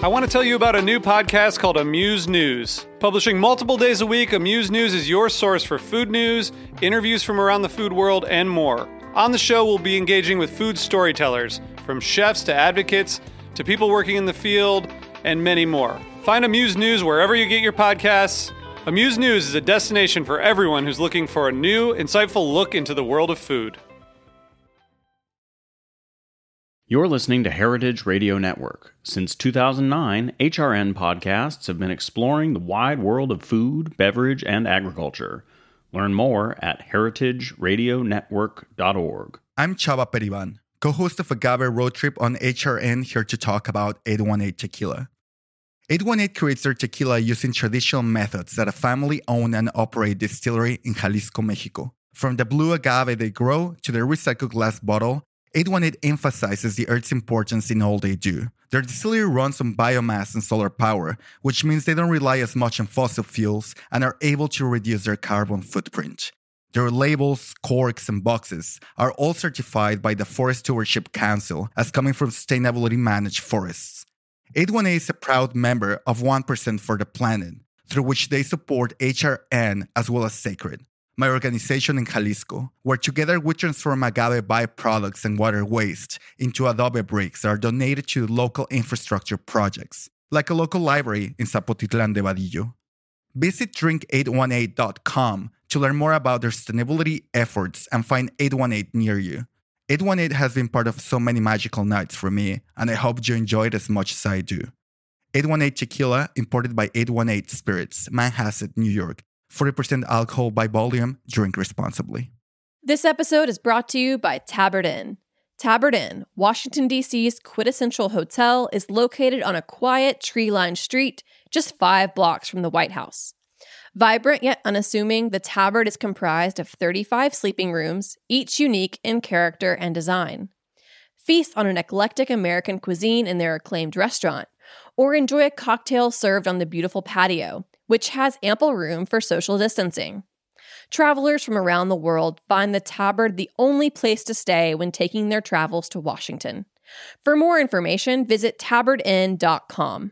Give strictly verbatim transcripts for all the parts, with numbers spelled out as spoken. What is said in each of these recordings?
I want to tell you about a new podcast called Amuse News. Publishing multiple days a week, Amuse News is your source for food news, interviews from around the food world, and more. On the show, we'll be engaging with food storytellers, from chefs to advocates to people working in the field, and many more. Find Amuse News wherever you get your podcasts. Amuse News is a destination for everyone who's looking for a new, insightful look into the world of food. You're listening to Heritage Radio Network. Since two thousand nine, H R N podcasts have been exploring the wide world of food, beverage, and agriculture. Learn more at heritage radio network dot org. I'm Chava Periban, co-host of Agave Road Trip on H R N, here to talk about eight one eight Tequila. eight one eight creates their tequila using traditional methods at a family-owned and operated distillery in Jalisco, Mexico. From the blue agave they grow to their recycled glass bottle, eight one eight emphasizes the earth's importance in all they do. Their distillery runs on biomass and solar power, which means they don't rely as much on fossil fuels and are able to reduce their carbon footprint. Their labels, corks, and boxes are all certified by the Forest Stewardship Council as coming from sustainably managed forests. eight one eight is a proud member of one percent for the Planet, through which they support H R N as well as Sacred, my organization in Jalisco, where together we transform agave byproducts and water waste into adobe bricks that are donated to local infrastructure projects, like a local library in Zapotitlan de Vadillo. Visit drink eight one eight dot com to learn more about their sustainability efforts and find eight one eight near you. eight one eight has been part of so many magical nights for me, and I hope you enjoy it as much as I do. eight one eight Tequila, imported by eight one eight Spirits, Manhasset, New York. forty percent alcohol by volume. Drink responsibly. This episode is brought to you by Tabard Inn. Tabard Inn, Washington, D C's quintessential hotel, is located on a quiet, tree-lined street just five blocks from the White House. Vibrant yet unassuming, the Tabard is comprised of thirty-five sleeping rooms, each unique in character and design. Feast on an eclectic American cuisine in their acclaimed restaurant, or enjoy a cocktail served on the beautiful patio, which has ample room for social distancing. Travelers from around the world find the Tabard the only place to stay when taking their travels to Washington. For more information, visit tabard inn dot com.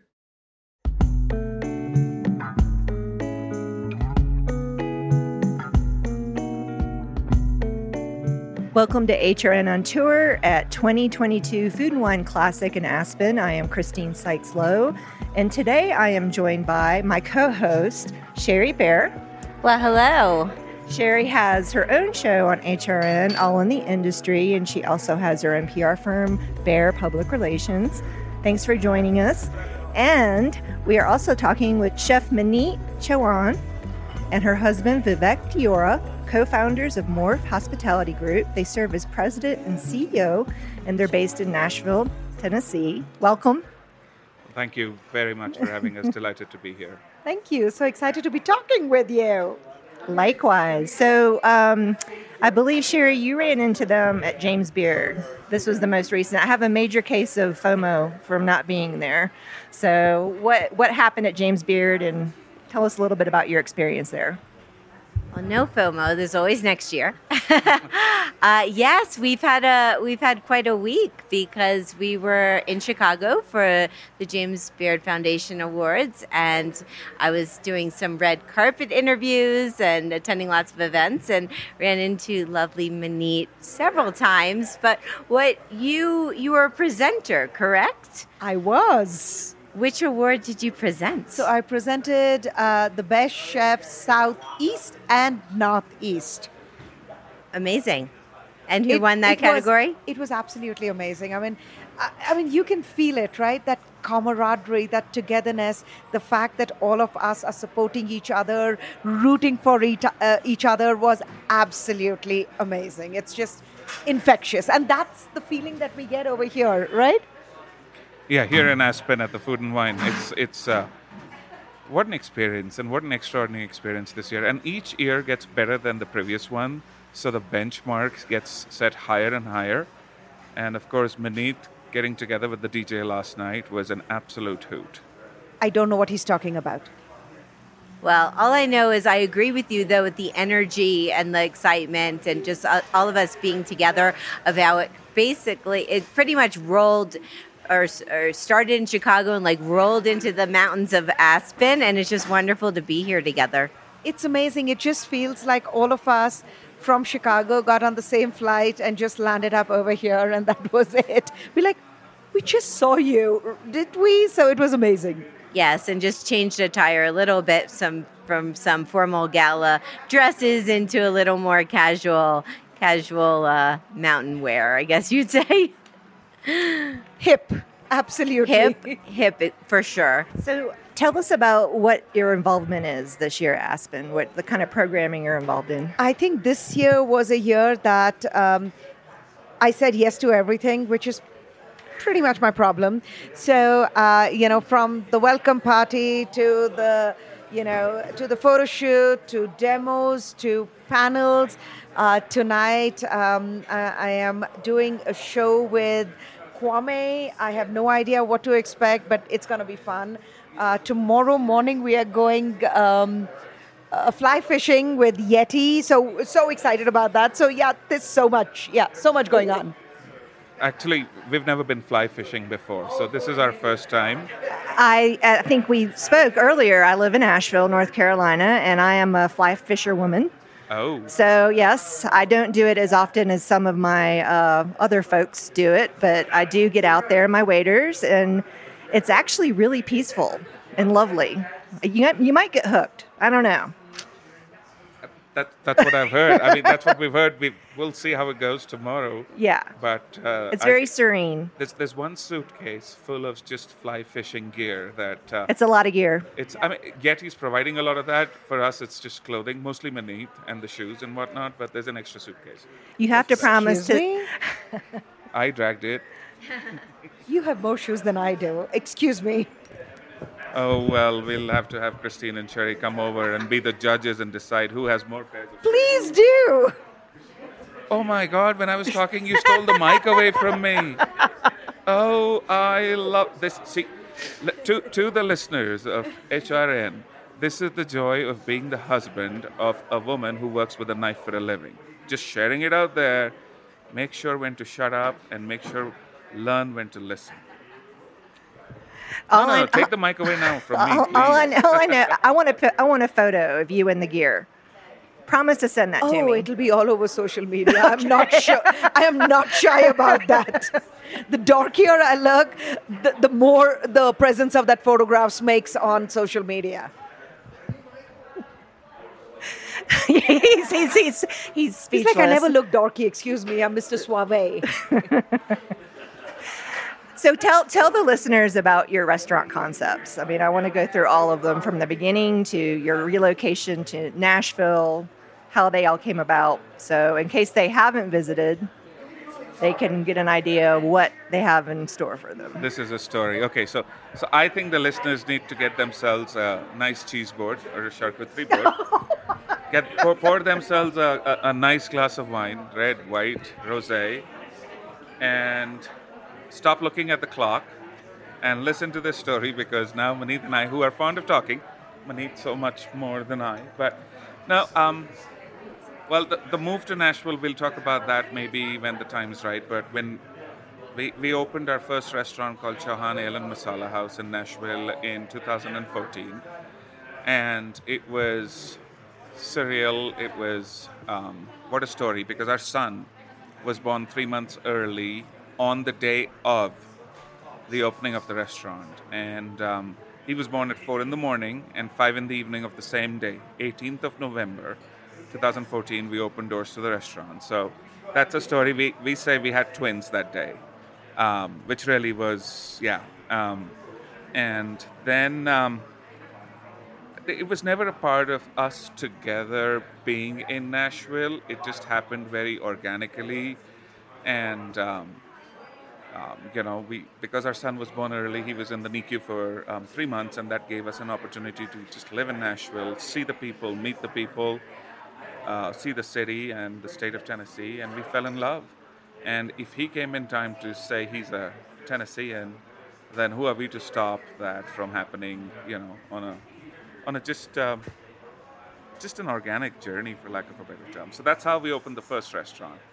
Welcome to H R N on Tour at twenty twenty-two Food and Wine Classic in Aspen. I am Christine Sykes-Lowe, and today I am joined by my co-host, Sherry Bear. Well, hello. Sherry has her own show on H R N, All in the Industry, and she also has her own P R firm, Bear Public Relations. Thanks for joining us. And we are also talking with Chef Maneet Chauhan and her husband, Vivek Diora, co-founders of Morph Hospitality Group. They serve as president and C E O, and they're based in Nashville, Tennessee. Welcome. Thank you very much for having us. Delighted to be here. Thank you. So excited to be talking with you. Likewise. So um, I believe, Sherry, you ran into them at James Beard. This was the most recent. I have a major case of FOMO from not being there. So what what happened at James Beard, and tell us a little bit about your experience there. Well, no FOMO. There's always next year. uh, yes, we've had a we've had quite a week because we were in Chicago for the James Beard Foundation Awards, and I was doing some red carpet interviews and attending lots of events, and ran into lovely Maneet several times. But what you you were a presenter, correct? I was. Which award did you present? So I presented uh, the best chef Southeast and Northeast. Amazing. And who It- won that it category? Was, it was absolutely amazing. I mean, I, I mean, you can feel it, right? That camaraderie, that togetherness, the fact that all of us are supporting each other, rooting for each, uh, each other was absolutely amazing. It's just infectious. And that's the feeling that we get over here, right? Yeah, here in Aspen at the Food and Wine, it's it's uh, what an experience and what an extraordinary experience this year. And each year gets better than the previous one, so the benchmark gets set higher and higher. And of course, Maneet getting together with the D J last night was an absolute hoot. I don't know what he's talking about. Well, all I know is I agree with you, though, with the energy and the excitement and just uh, all of us being together of how it basically, it pretty much rolled or, or started in Chicago and like rolled into the mountains of Aspen, and it's just wonderful to be here together. It's amazing. It just feels like all of us from Chicago got on the same flight and just landed up over here, and that was it. We're like, we just saw you, did we? So it was amazing. Yes, and just changed attire a little bit, some from some formal gala dresses into a little more casual, casual uh, mountain wear, I guess you'd say. Hip, absolutely. Hip, hip for sure. So tell us about what your involvement is this year at Aspen, what the kind of programming you're involved in. I think this year was a year that um, I said yes to everything, which is pretty much my problem. So, uh, you know, from the welcome party to the, you know, to the photo shoot, to demos, to panels. Uh, tonight, um, I, I am doing a show with Kwame. I have no idea what to expect, but it's going to be fun. Uh, tomorrow morning, we are going um, uh, fly fishing with Yeti. So, so excited about that. So, yeah, there's so much. Yeah, so much going on. Actually, we've never been fly fishing before, so this is our first time. I, I think we spoke earlier. I live in Asheville, North Carolina, and I am a fly fisher woman. Oh. So, yes, I don't do it as often as some of my uh, other folks do it, but I do get out there in my waders, and it's actually really peaceful and lovely. You, you might get hooked. I don't know. That, that's what I've heard. I mean, that's what we've heard. We, we'll see how it goes tomorrow. Yeah. But uh, it's very I, serene. There's, there's one suitcase full of just fly fishing gear that... Uh, it's a lot of gear. It's. I mean, Yeti's providing a lot of that. For us, it's just clothing, mostly Manit and the shoes and whatnot, but there's an extra suitcase. You have to promise Excuse to... me? I dragged it. You have more shoes than I do. Excuse me. Oh, well, we'll have to have Christine and Sherry come over and be the judges and decide who has more pairs of shoes. Please do. Oh, my God, when I was talking, you stole the mic away from me. Oh, I love this. See, to, to the listeners of H R N, this is the joy of being the husband of a woman who works with a knife for a living. Just sharing it out there. Make sure when to shut up and make sure learn when to listen. All no, no, I, take the mic away now from me, all, please. all I, all I know, I want a, I want a photo of you in the gear. Promise to send that oh, to me. It'll be all over social media. I'm not sure. I am not shy about that. The dorkier I look, the, the more the presence of that photographs makes on social media. he's, he's, he's, he's speechless. He's like, I never look dorky. Excuse me, I'm Mister Suave. So tell tell the listeners about your restaurant concepts. I mean, I want to go through all of them from the beginning to your relocation to Nashville, how they all came about. So in case they haven't visited, they can get an idea of what they have in store for them. This is a story. Okay, so so I think the listeners need to get themselves a nice cheese board or a charcuterie board. Get pour, pour themselves a, a, a nice glass of wine, red, white, rosé, and stop looking at the clock and listen to this story, because now Manit and I, who are fond of talking, Manit so much more than I, but now, um, well, the, the move to Nashville, we'll talk about that maybe when the time is right, but when we, we opened our first restaurant called Chauhan Ale and Masala House in Nashville in two thousand fourteen, and it was surreal. It was, um, what a story, because our son was born three months early on the day of the opening of the restaurant. And um, he was born at four in the morning and five in the evening of the same day, eighteenth of November, twenty fourteen, we opened doors to the restaurant. So that's a story. We, we say we had twins that day, um, which really was, yeah. Um, and then um, it was never a part of us together being in Nashville. It just happened very organically. And um, Um, you know, we because our son was born early, he was in the N I C U for um, three months, and that gave us an opportunity to just live in Nashville, see the people, meet the people, uh, see the city and the state of Tennessee, and we fell in love. And if he came in time to say he's a Tennessean, then who are we to stop that from happening? You know, on a on a just uh, just an organic journey, for lack of a better term. So that's how we opened the first restaurant.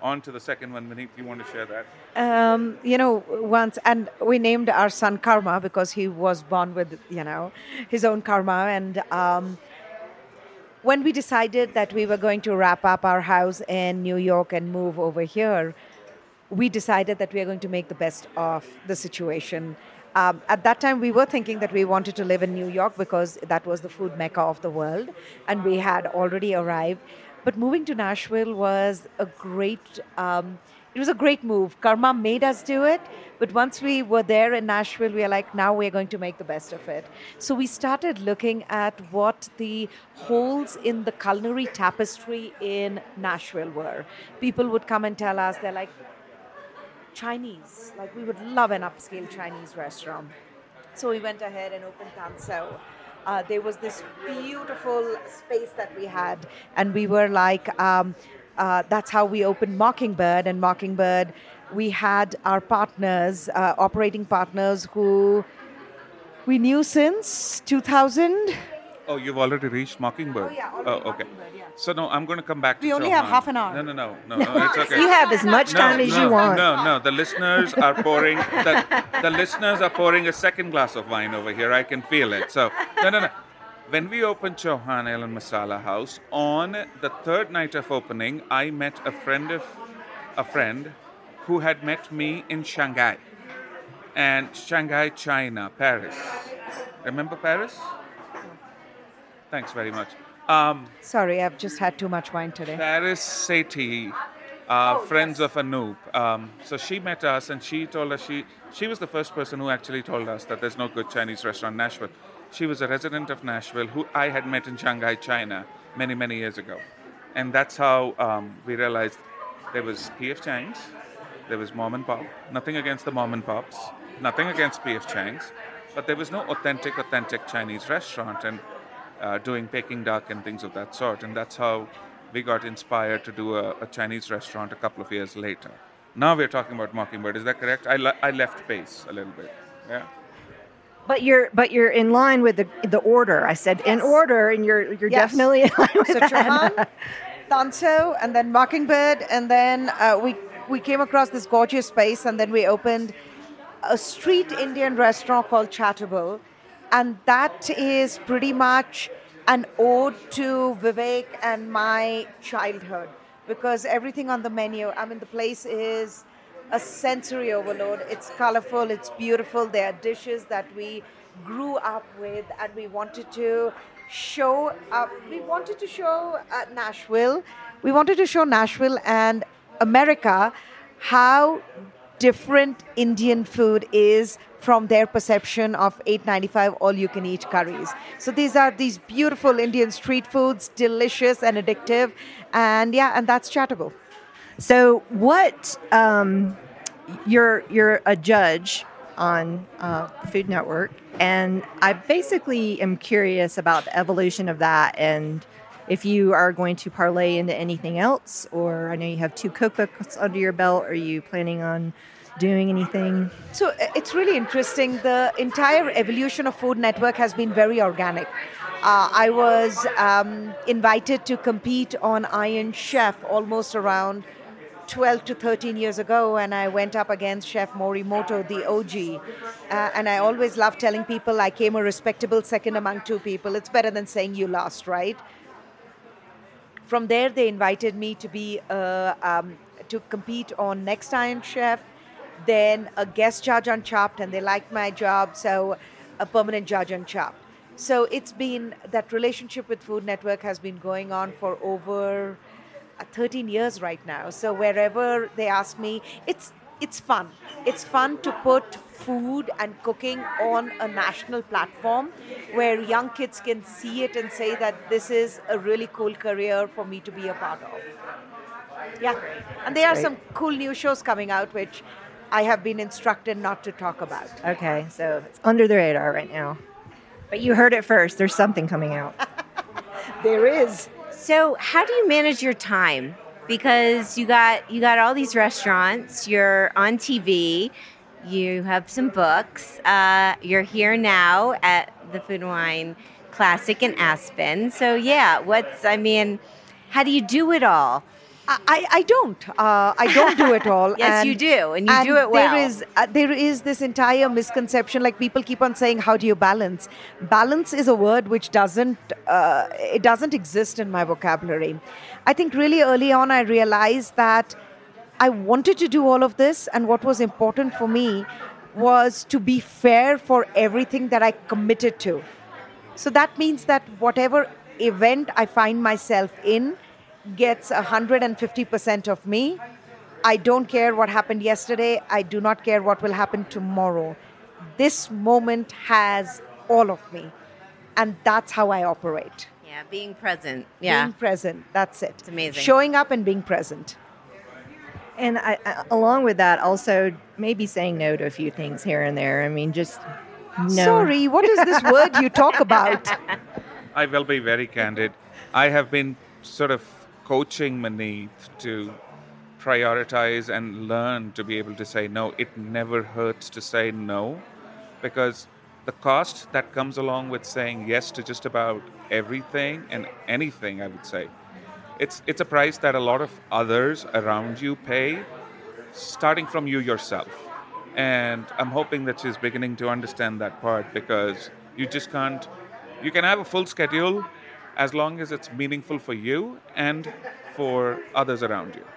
on to the second one. Vineet, you want to share that? Um, you know, once, and we named our son Karma because he was born with, you know, his own karma. And um, when we decided that we were going to wrap up our house in New York and move over here, we decided that we are going to make the best of the situation. Um, at that time, we were thinking that we wanted to live in New York because that was the food mecca of the world, and we had already arrived. But moving to Nashville was a great, um, it was a great move. Karma made us do it, but once we were there in Nashville, we are like, now we're going to make the best of it. So we started looking at what the holes in the culinary tapestry in Nashville were. People would come and tell us, they're like, Chinese, like we would love an upscale Chinese restaurant. So we went ahead and opened Tanso. Uh, there was this beautiful space that we had, and we were like, um, uh, that's how we opened Mockingbird. And Mockingbird, we had our partners, uh, operating partners who we knew since two thousand. Oh, you've already reached Mockingbird? Oh, yeah, already oh okay. Mockingbird, yeah. So, no, I'm going to come back to We only Chauhan. have half an hour. No, no, no, no, no, it's okay. You have as much no, time as no, you want. No, no, the listeners are pouring, the, the listeners are pouring a second glass of wine over here. I can feel it. So, no, no, no. When we opened Chauhan Ale and Masala House, on the third night of opening, I met a friend of a friend who had met me in Shanghai. And Shanghai, China, Paris. Remember Paris? Thanks very much. Um, Sorry, I've just had too much wine today. Paris Sethi, uh, friends of Anoop. Um, so she met us and she told us, she, she was the first person who actually told us that there's no good Chinese restaurant in Nashville. She was a resident of Nashville who I had met in Shanghai, China, many, many years ago. And that's how um, we realized there was P F Chang's, there was Mom and Pop. Nothing against the Mom and Pops, nothing against P F Chang's, but there was no authentic, authentic Chinese restaurant. And Uh, doing Peking duck and things of that sort. And that's how we got inspired to do a, a Chinese restaurant a couple of years later. Now we're talking about Mockingbird. Is that correct? I, le- I left pace a little bit. Yeah. But you're but you're in line with the the order. I said in Yes. order, and you're you're Yes. definitely in line with So that. Chauhan, Tanso, and then Mockingbird, and then uh, we we came across this gorgeous space, and then we opened a street Indian restaurant called Chatable, and that is pretty much an ode to Vivek and my childhood, because everything on the menu, I mean, the place is a sensory overload. It's colorful, it's beautiful. There are dishes that we grew up with, and we wanted to show up. We wanted to show uh, Nashville. We wanted to show Nashville and America how different Indian food is from their perception of eight ninety-five all-you-can-eat curries. So these are these beautiful Indian street foods, delicious and addictive, and yeah, and that's Chatable. So what? Um, you're you're a judge on uh, Food Network, and I basically am curious about the evolution of that, and if you are going to parlay into anything else, or I know you have two cookbooks under your belt. Are you planning on doing anything? So uh, it's really interesting. The entire evolution of Food Network has been very organic. Uh, I was um, invited to compete on Iron Chef almost around twelve to thirteen years ago, and I went up against Chef Morimoto, the O G. Uh, and I always love telling people I came a respectable second among two people. It's better than saying you lost, right? From there, they invited me to be uh, um, to compete on Next Iron Chef, then a guest judge on Chopped, and they liked my job, so a permanent judge on Chopped. So it's been, that relationship with Food Network has been going on for over uh, thirteen years right now. So wherever they ask me, it's it's fun. It's fun to put food and cooking on a national platform where young kids can see it and say that this is a really cool career for me to be a part of. Yeah, and there are some cool new shows coming out which I have been instructed not to talk about. Okay, so it's under the radar right now. But you heard it first. There's something coming out. There is. So how do you manage your time? Because you got you got all these restaurants, you're on T V, you have some books, uh, you're here now at the Food and Wine Classic in Aspen. So yeah, what's I mean, how do you do it all? I, I don't. Uh, I don't do it all. Yes, and, you do, and you do it well. There is uh, there is this entire misconception. Like people keep on saying, "How do you balance?" Balance is a word which doesn't uh, it doesn't exist in my vocabulary. I think really early on I realized that I wanted to do all of this, and what was important for me was to be fair for everything that I committed to. So that means that whatever event I find myself in gets one hundred fifty percent of me. I don't care what happened yesterday. I do not care what will happen tomorrow. This moment has all of me. And that's how I operate. Yeah, being present. Yeah. Being present. That's it. It's amazing. Showing up and being present. And I, I, along with that, also maybe saying no to a few things here and there. I mean, just no. Sorry, what is this word you talk about? I will be very candid. I have been sort of coaching Maneet to prioritize and learn to be able to say no. It never hurts to say no, because the cost that comes along with saying yes to just about everything and anything, I would say, it's it's a price that a lot of others around you pay, starting from you yourself. And I'm hoping that she's beginning to understand that part, because you just can't, you can have a full schedule as long as it's meaningful for you and for others around you.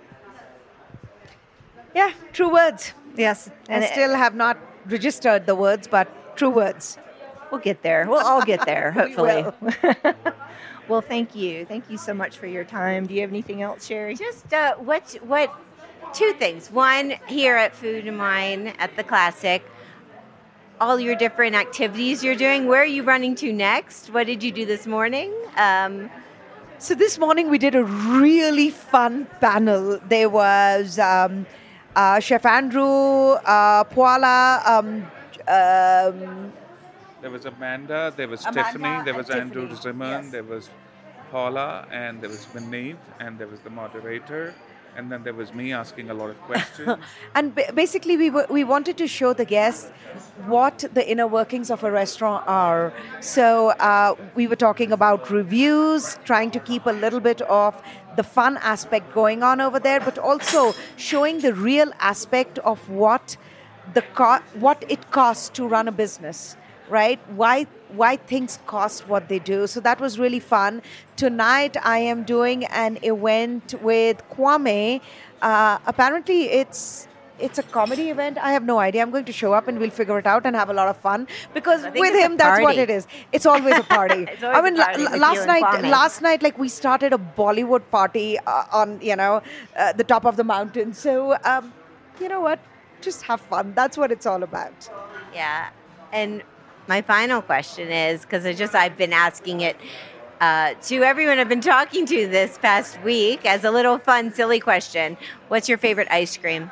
Yeah, true words. Yes. And I it- still have not registered the words, but true words. We'll get there. We'll all get there, We hopefully. will. Well, thank you. Thank you so much for your time. Do you have anything else, Sherry? Just uh, what what two things. One, here at Food and Wine at the Classic, all your different activities you're doing. Where are you running to next? What did you do this morning? Um, So this morning we did a really fun panel. There was um, uh, Chef Andrew, uh, Paula, um, um, There was Amanda, there was Amanda Tiffany, there and was Andrew Tiffany, Zimmern, yes. there was Paula, and there was Maneet, and there was the moderator, and then there was me asking a lot of questions. and ba- basically we were, we wanted to show the guests what the inner workings of a restaurant are. So uh, we were talking about reviews, trying to keep a little bit of the fun aspect going on over there, but also showing the real aspect of what the co- what it costs to run a business. Right? Why why things cost what they do. So that was really fun. Tonight I am doing an event with Kwame. Uh, apparently it's it's a comedy event. I have no idea. I'm going to show up and we'll figure it out and have a lot of fun, because I think with it's a him that's what party. it is. It's always a party. It's always I mean a party la- with last you and night Kwame. last night like we started a Bollywood party uh, on, you know, uh, the top of the mountain. So um, you know what? Just have fun. That's what it's all about. yeah, and my final question is, because I just I've been asking it uh, to everyone I've been talking to this past week as a little fun, silly question. What's your favorite ice cream?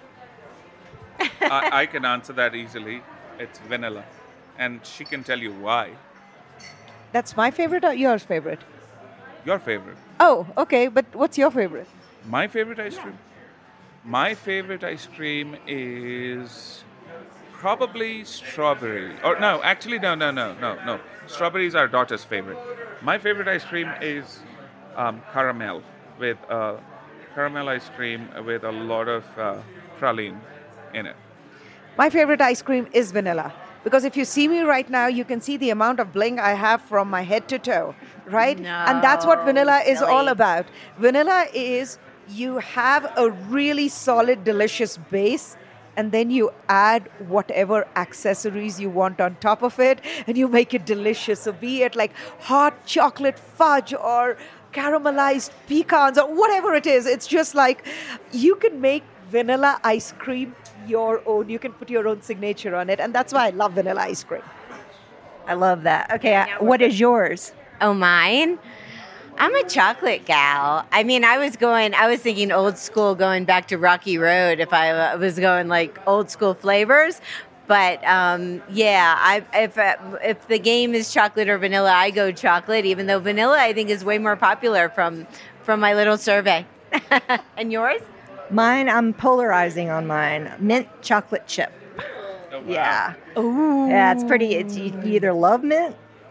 I, I can answer that easily. It's vanilla. And she can tell you why. That's my favorite or yours favorite? Your favorite. Oh, okay. But what's your favorite? My favorite ice cream? My favorite ice cream is probably strawberry. Or no, actually, no, no, no, no, no. Strawberry is our daughter's favorite. My favorite ice cream is um, caramel, with uh, caramel ice cream with a lot of uh, praline in it. My favorite ice cream is vanilla. Because if you see me right now, you can see the amount of bling I have from my head to toe, right? No, and that's what vanilla is silly. all about. Vanilla is you have a really solid, delicious base, and then you add whatever accessories you want on top of it, and you make it delicious. So be it like hot chocolate fudge or caramelized pecans or whatever it is, it's just like you can make vanilla ice cream your own. You can put your own signature on it, and that's why I love vanilla ice cream. I love that. Okay, I, what is yours? Oh, mine? I'm a chocolate gal. I mean, I was going, I was thinking old school, going back to Rocky Road if I was going like old school flavors. But um, yeah, I, if uh, if the game is chocolate or vanilla, I go chocolate, even though vanilla I think is way more popular from, from my little survey. And yours? Mine, I'm polarizing on mine. Mint chocolate chip. Oh, wow. Yeah. Ooh. Yeah, it's pretty. It's you, you either love mint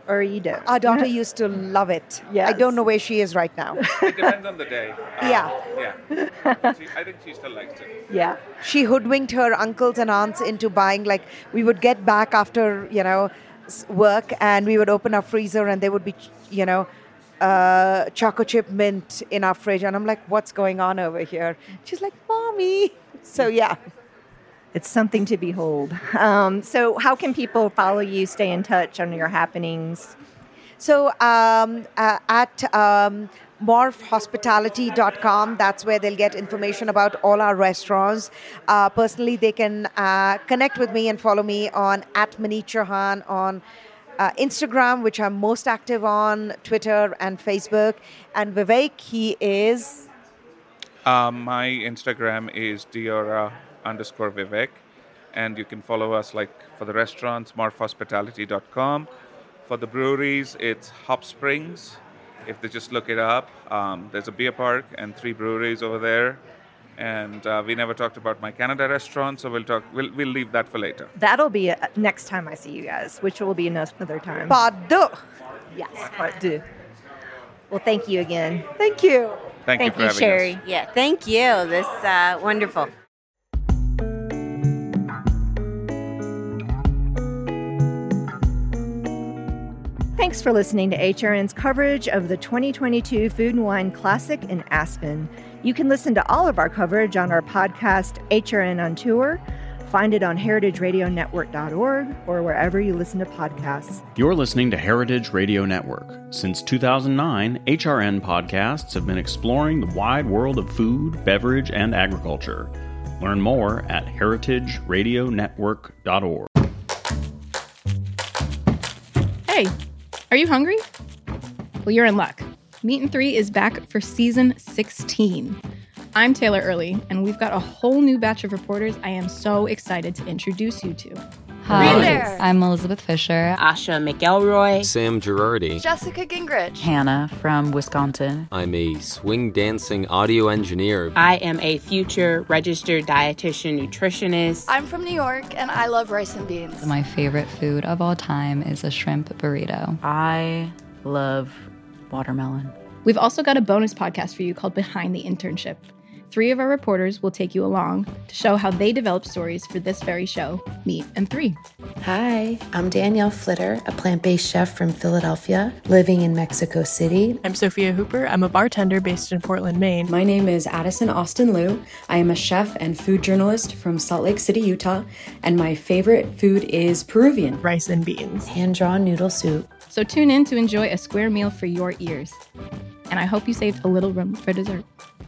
Or you don't? Our daughter used to love it. Yes. I don't know where she is right now. It depends on the day. Um, Yeah. Yeah. She, I think she still likes it. Yeah. She hoodwinked her uncles and aunts into buying, like, we would get back after, you know, s- work, and we would open our freezer and there would be, you know, uh, choco chip mint in our fridge. And I'm like, what's going on over here? She's like, Mommy. So, yeah. It's something to behold. Um, so, how can people follow you, stay in touch on your happenings? So um, uh, at um, morph hospitality dot com, that's where they'll get information about all our restaurants. Uh, personally, they can uh, connect with me and follow me on at Maneet Chauhan on uh, Instagram, which I'm most active on, Twitter and Facebook. And Vivek, he is... Um, my Instagram is Diora underscore Vivek. And you can follow us, like, for the restaurants, morph hospitality dot com. For the breweries, it's Hop Springs. If they just look it up, um, there's a beer park and three breweries over there. And uh, we never talked about my Canada restaurant, so we'll talk. We'll we'll leave that for later. That'll be uh, next time I see you guys, which will be another time. Part deux. Yes, part two. Well, thank you again. Thank you. Thank, Thank you for you, having Sherry. us. Yeah, thank you. This uh, wonderful. Thanks for listening to H R N's coverage of the twenty twenty-two Food and Wine Classic in Aspen. You can listen to all of our coverage on our podcast, H R N on Tour. Find it on heritage radio network dot org or wherever you listen to podcasts. You're listening to Heritage Radio Network. Since two thousand nine, H R N podcasts have been exploring the wide world of food, beverage, and agriculture. Learn more at heritage radio network dot org. Hey, are you hungry? Well, you're in luck. Meat and Three is back for season sixteen. I'm Taylor Early, and we've got a whole new batch of reporters I am so excited to introduce you to. Hi, there. I'm Elizabeth Fisher. Asha McElroy. Sam Girardi. Jessica Gingrich. Hannah from Wisconsin. I'm a swing dancing audio engineer. I am a future registered dietitian nutritionist. I'm from New York, and I love rice and beans. My favorite food of all time is a shrimp burrito. I love watermelon. We've also got a bonus podcast for you called Behind the Internship. Three of our reporters will take you along to show how they develop stories for this very show, Meat and Three. Hi, I'm Danielle Flitter, a plant-based chef from Philadelphia, living in Mexico City. I'm Sophia Hooper. I'm a bartender based in Portland, Maine. My name is Addison Austin Liu. I am a chef and food journalist from Salt Lake City, Utah, and my favorite food is Peruvian. Rice and beans. Hand-drawn noodle soup. So tune in to enjoy a square meal for your ears. And I hope you saved a little room for dessert.